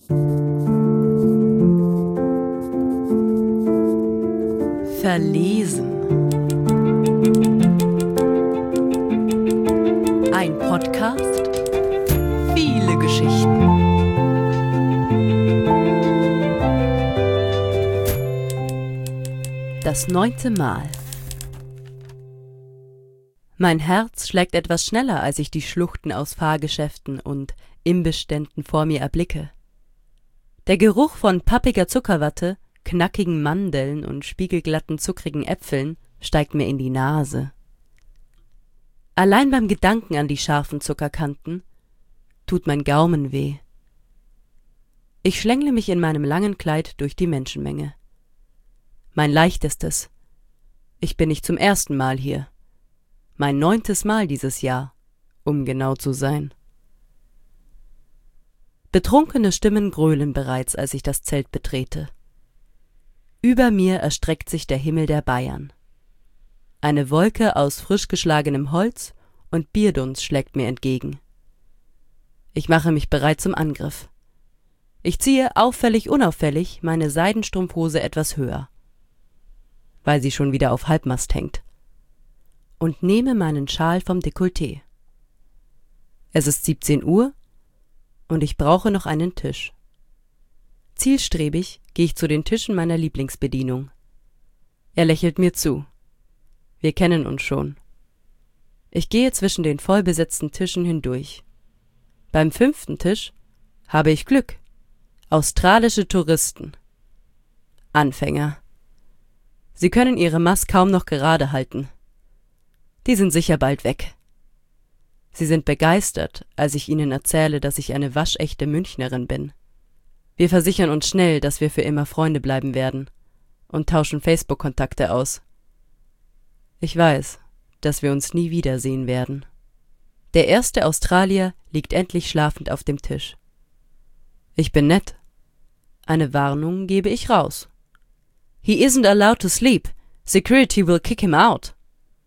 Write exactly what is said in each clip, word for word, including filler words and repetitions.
Verlesen. Ein Podcast, viele Geschichten. Das neunte Mal. Mein Herz schlägt etwas schneller, als ich die Schluchten aus Fahrgeschäften und Imbissständen vor mir erblicke. Der Geruch von pappiger Zuckerwatte, knackigen Mandeln und spiegelglatten zuckrigen Äpfeln steigt mir in die Nase. Allein beim Gedanken an die scharfen Zuckerkanten tut mein Gaumen weh. Ich schlängle mich in meinem langen Kleid durch die Menschenmenge. Mein leichtestes. Ich bin nicht zum ersten Mal hier. Mein neuntes Mal dieses Jahr, um genau zu sein. Betrunkene Stimmen gröhlen bereits, als ich das Zelt betrete. Über mir erstreckt sich der Himmel der Bayern. Eine Wolke aus frisch geschlagenem Holz und Bierdunst schlägt mir entgegen. Ich mache mich bereit zum Angriff. Ich ziehe auffällig unauffällig meine Seidenstrumpfhose etwas höher, weil sie schon wieder auf Halbmast hängt, und nehme meinen Schal vom Dekolleté. Es ist siebzehn Uhr und ich brauche noch einen Tisch. Zielstrebig gehe ich zu den Tischen meiner Lieblingsbedienung. Er lächelt mir zu. Wir kennen uns schon. Ich gehe zwischen den vollbesetzten Tischen hindurch. Beim fünften Tisch habe ich Glück. Australische Touristen. Anfänger. Sie können ihre Mast kaum noch gerade halten. Die sind sicher bald weg. Sie sind begeistert, als ich ihnen erzähle, dass ich eine waschechte Münchnerin bin. Wir versichern uns schnell, dass wir für immer Freunde bleiben werden und tauschen Facebook-Kontakte aus. Ich weiß, dass wir uns nie wiedersehen werden. Der erste Australier liegt endlich schlafend auf dem Tisch. Ich bin nett. Eine Warnung gebe ich raus. He isn't allowed to sleep. Security will kick him out.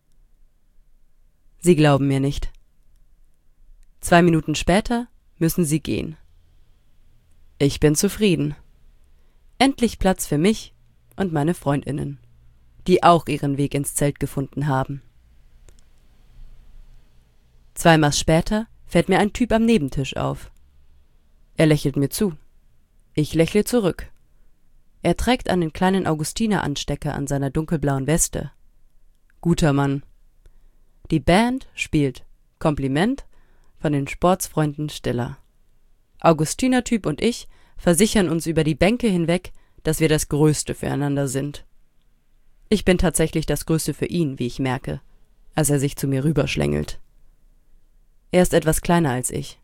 Sie glauben mir nicht. Zwei Minuten später müssen sie gehen. Ich bin zufrieden. Endlich Platz für mich und meine Freundinnen, die auch ihren Weg ins Zelt gefunden haben. Zwei Mal später fällt mir ein Typ am Nebentisch auf. Er lächelt mir zu. Ich lächle zurück. Er trägt einen kleinen Augustiner-Anstecker an seiner dunkelblauen Weste. Guter Mann. Die Band spielt Kompliment von den Sportsfreunden Stiller. Augustiner-Typ und ich versichern uns über die Bänke hinweg, dass wir das Größte füreinander sind. Ich bin tatsächlich das Größte für ihn, wie ich merke, als er sich zu mir rüberschlängelt. Er ist etwas kleiner als ich.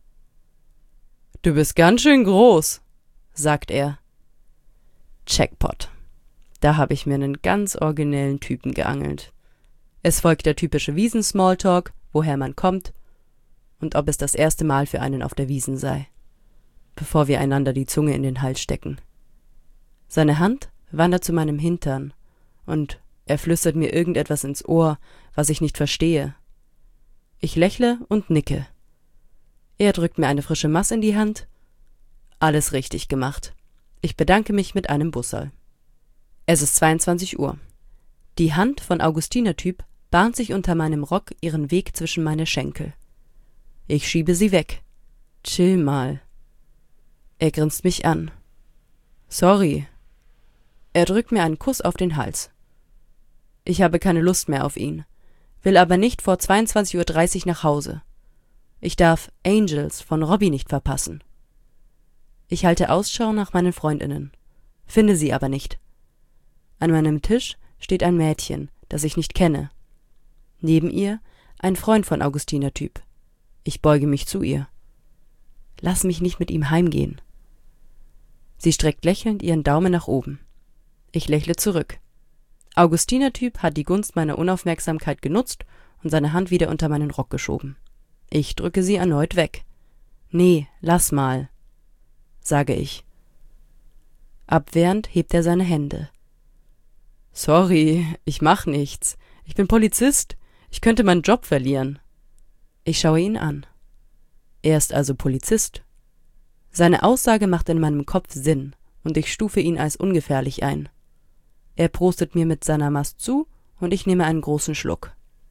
»Du bist ganz schön groß«, sagt er. Jackpot. Da habe ich mir einen ganz originellen Typen geangelt. Es folgt der typische Wiesen-Smalltalk, woher man kommt und ob es das erste Mal für einen auf der Wiesn sei, bevor wir einander die Zunge in den Hals stecken. Seine Hand wandert zu meinem Hintern und er flüstert mir irgendetwas ins Ohr, was ich nicht verstehe. Ich lächle und nicke. Er drückt mir eine frische Maß in die Hand. Alles richtig gemacht. Ich bedanke mich mit einem Busserl. Es ist zweiundzwanzig Uhr. Die Hand von Augustinertyp bahnt sich unter meinem Rock ihren Weg zwischen meine Schenkel. Ich schiebe sie weg. Chill mal. Er grinst mich an. Sorry. Er drückt mir einen Kuss auf den Hals. Ich habe keine Lust mehr auf ihn, will aber nicht vor zweiundzwanzig Uhr dreißig nach Hause. Ich darf Angels von Robbie nicht verpassen. Ich halte Ausschau nach meinen Freundinnen, finde sie aber nicht. An meinem Tisch steht ein Mädchen, das ich nicht kenne. Neben ihr ein Freund von Augustinertyp. Ich beuge mich zu ihr. Lass mich nicht mit ihm heimgehen. Sie streckt lächelnd ihren Daumen nach oben. Ich lächle zurück. Augustinertyp hat die Gunst meiner Unaufmerksamkeit genutzt und seine Hand wieder unter meinen Rock geschoben. Ich drücke sie erneut weg. Nee, lass mal, sage ich. Abwehrend hebt er seine Hände. Sorry, ich mach nichts. Ich bin Polizist. Ich könnte meinen Job verlieren. Ich schaue ihn an. Er ist also Polizist. Seine Aussage macht in meinem Kopf Sinn, und ich stufe ihn als ungefährlich ein. Er prostet mir mit seiner Mast zu, und ich nehme einen großen Schluck.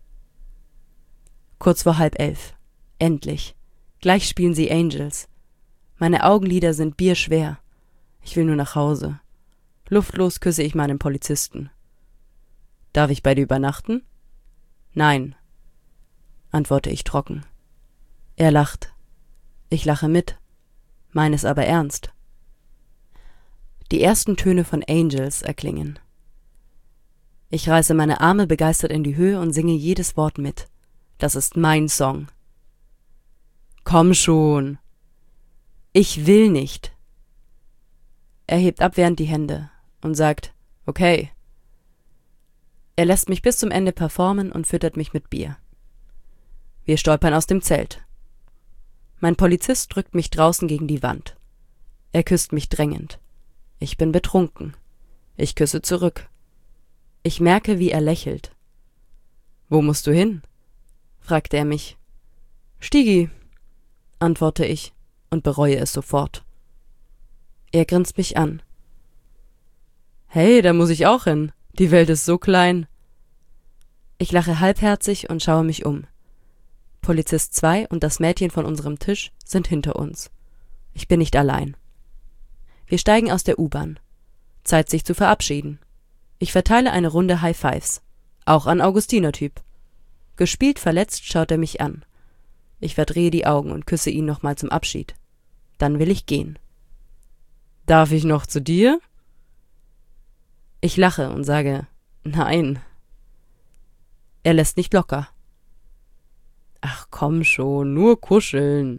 Kurz vor halb elf. Endlich. Gleich spielen sie Angels. Meine Augenlider sind bierschwer. Ich will nur nach Hause. Luftlos küsse ich meinen Polizisten. »Darf ich bei dir übernachten?« »Nein«, antworte ich trocken. Er lacht. Ich lache mit, meine es aber ernst. Die ersten Töne von Angels erklingen. Ich reiße meine Arme begeistert in die Höhe und singe jedes Wort mit. Das ist mein Song. »Komm schon!« »Ich will nicht!« Er hebt abwehrend die Hände und sagt, »Okay.« Er lässt mich bis zum Ende performen und füttert mich mit Bier. Wir stolpern aus dem Zelt. Mein Polizist drückt mich draußen gegen die Wand. Er küsst mich drängend. Ich bin betrunken. Ich küsse zurück. Ich merke, wie er lächelt. »Wo musst du hin?« fragte er mich. »Stigi«, antworte ich und bereue es sofort. Er grinst mich an. »Hey, da muss ich auch hin. Die Welt ist so klein.« Ich lache halbherzig und schaue mich um. Polizist zwei und das Mädchen von unserem Tisch sind hinter uns. Ich bin nicht allein. Wir steigen aus der U-Bahn. Zeit, sich zu verabschieden. Ich verteile eine Runde High Fives. Auch an Augustinertyp. Gespielt verletzt schaut er mich an. Ich verdrehe die Augen und küsse ihn nochmal zum Abschied. Dann will ich gehen. »Darf ich noch zu dir?« Ich lache und sage, »Nein.« Er lässt nicht locker. »Ach komm schon, nur kuscheln.«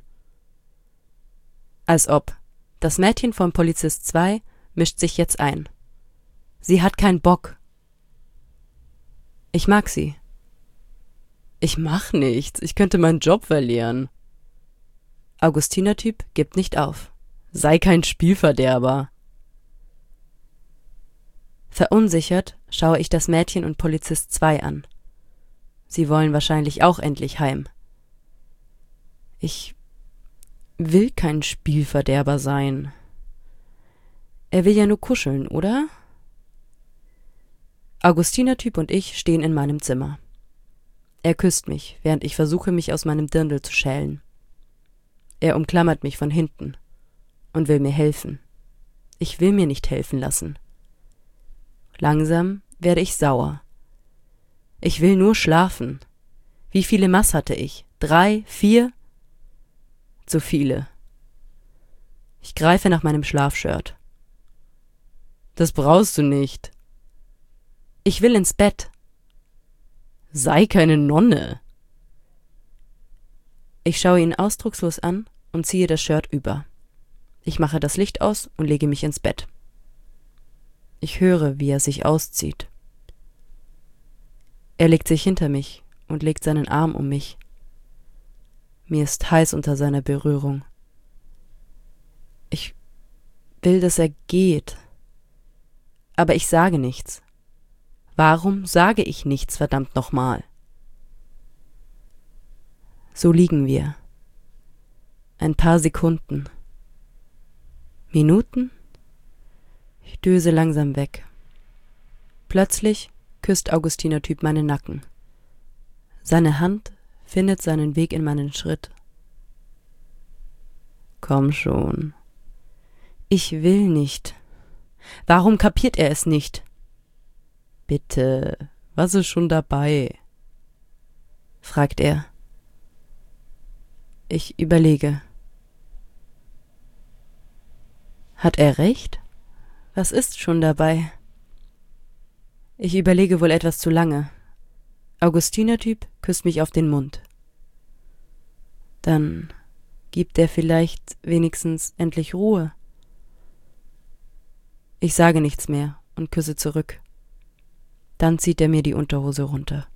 Als ob. Das Mädchen von Polizist zwei mischt sich jetzt ein. Sie hat keinen Bock. Ich mag sie. »Ich mach nichts, ich könnte meinen Job verlieren.« Augustinertyp gibt nicht auf. »Sei kein Spielverderber.« Verunsichert schaue ich das Mädchen und Polizist zwei an. Sie wollen wahrscheinlich auch endlich heim. Ich will kein Spielverderber sein. Er will ja nur kuscheln, oder? Augustinertyp und ich stehen in meinem Zimmer. Er küsst mich, während ich versuche, mich aus meinem Dirndl zu schälen. Er umklammert mich von hinten und will mir helfen. Ich will mir nicht helfen lassen. Langsam werde ich sauer. Ich will nur schlafen. Wie viele Maß hatte ich? Drei? Vier? Zu viele. Ich greife nach meinem Schlafshirt. »Das brauchst du nicht.« »Ich will ins Bett.« »Sei keine Nonne.« Ich schaue ihn ausdruckslos an und ziehe das Shirt über. Ich mache das Licht aus und lege mich ins Bett. Ich höre, wie er sich auszieht. Er legt sich hinter mich und legt seinen Arm um mich. Mir ist heiß unter seiner Berührung. Ich will, dass er geht. Aber ich sage nichts. Warum sage ich nichts, verdammt nochmal? So liegen wir. Ein paar Sekunden. Minuten? Ich döse langsam weg. Plötzlich küsst Augustinertyp meinen Nacken. Seine Hand findet seinen Weg in meinen Schritt. Komm schon. Ich will nicht. Warum kapiert er es nicht? Bitte, was ist schon dabei? Fragt er. Ich überlege. Hat er recht? Was ist schon dabei? Ich überlege wohl etwas zu lange. Augustinertyp küsst mich auf den Mund. Dann gibt er vielleicht wenigstens endlich Ruhe. Ich sage nichts mehr und küsse zurück. Dann zieht er mir die Unterhose runter.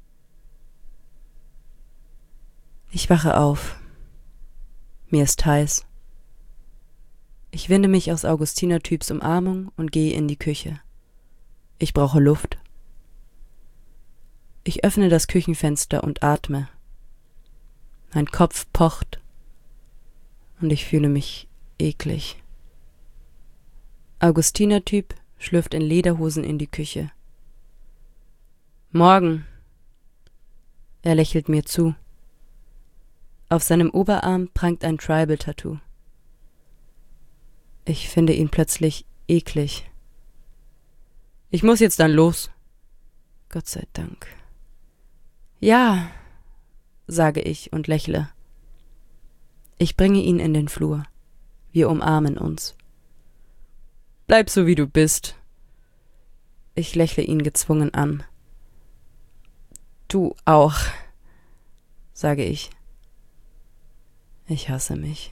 Ich wache auf. Mir ist heiß. Ich winde mich aus Augustinertyps Umarmung und gehe in die Küche. Ich brauche Luft. Ich öffne das Küchenfenster und atme. Mein Kopf pocht und ich fühle mich eklig. Augustiner-Typ schlürft in Lederhosen in die Küche. »Morgen«, er lächelt mir zu. Auf seinem Oberarm prangt ein Tribal-Tattoo. Ich finde ihn plötzlich eklig. »Ich muss jetzt dann los.« Gott sei Dank. »Ja«, sage ich und lächle. Ich bringe ihn in den Flur. Wir umarmen uns. »Bleib so, wie du bist.« Ich lächle ihn gezwungen an. »Du auch«, sage ich. Ich hasse mich.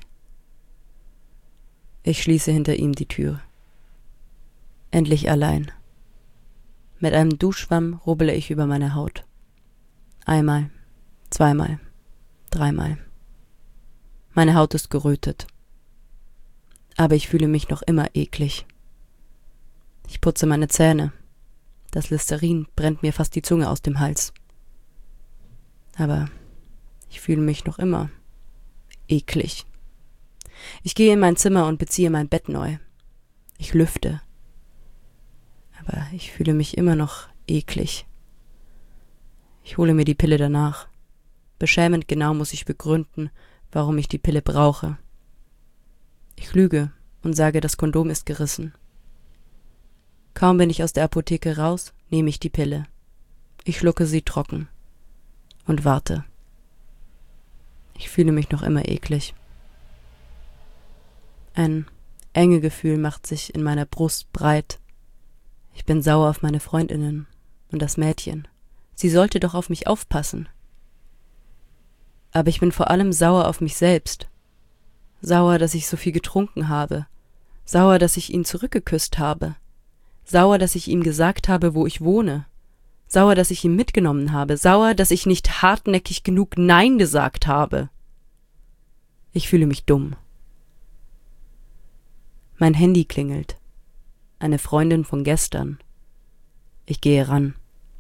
Ich schließe hinter ihm die Tür. Endlich allein. Mit einem Duschschwamm rubbele ich über meine Haut. Einmal, zweimal, dreimal. Meine Haut ist gerötet. Aber ich fühle mich noch immer eklig. Ich putze meine Zähne. Das Listerin brennt mir fast die Zunge aus dem Hals. Aber ich fühle mich noch immer eklig. Ich gehe in mein Zimmer und beziehe mein Bett neu. Ich lüfte. Aber ich fühle mich immer noch eklig. Ich hole mir die Pille danach. Beschämend genau muss ich begründen, warum ich die Pille brauche. Ich lüge und sage, das Kondom ist gerissen. Kaum bin ich aus der Apotheke raus, nehme ich die Pille. Ich schlucke sie trocken und warte. Ich fühle mich noch immer eklig. Ein enge Gefühl macht sich in meiner Brust breit. Ich bin sauer auf meine Freundinnen und das Mädchen. Sie sollte doch auf mich aufpassen. Aber ich bin vor allem sauer auf mich selbst. Sauer, dass ich so viel getrunken habe. Sauer, dass ich ihn zurückgeküsst habe. Sauer, dass ich ihm gesagt habe, wo ich wohne. Sauer, dass ich ihn mitgenommen habe. Sauer, dass ich nicht hartnäckig genug Nein gesagt habe. Ich fühle mich dumm. Mein Handy klingelt. Eine Freundin von gestern. Ich gehe ran.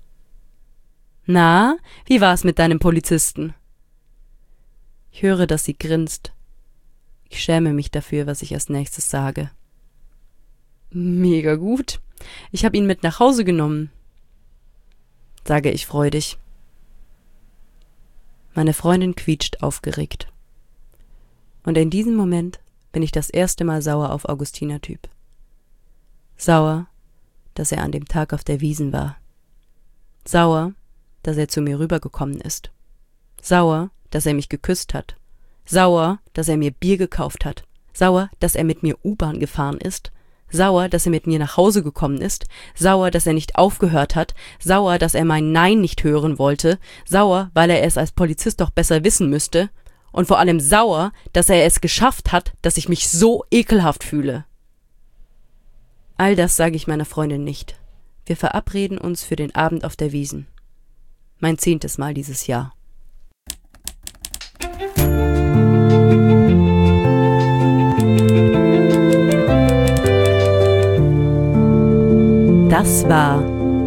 »Na, wie war's mit deinem Polizisten?« Ich höre, dass sie grinst. Ich schäme mich dafür, was ich als nächstes sage. »Mega gut. Ich habe ihn mit nach Hause genommen«, sage ich freudig. Meine Freundin quietscht aufgeregt. Und in diesem Moment bin ich das erste Mal sauer auf Augustiner-Typ. Sauer, dass er an dem Tag auf der Wiesn war. Sauer, dass er zu mir rübergekommen ist. Sauer, dass er mich geküsst hat. Sauer, dass er mir Bier gekauft hat. Sauer, dass er mit mir U-Bahn gefahren ist. Sauer, dass er mit mir nach Hause gekommen ist. Sauer, dass er nicht aufgehört hat. Sauer, dass er mein Nein nicht hören wollte. Sauer, weil er es als Polizist doch besser wissen müsste. Und vor allem sauer, dass er es geschafft hat, dass ich mich so ekelhaft fühle. All das sage ich meiner Freundin nicht. Wir verabreden uns für den Abend auf der Wiesn. Mein zehntes Mal dieses Jahr. Das war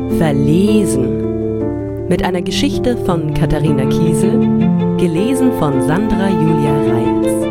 Verlesen. Mit einer Geschichte von Katharina Kiesel, gelesen von Sandra Julia Reitz.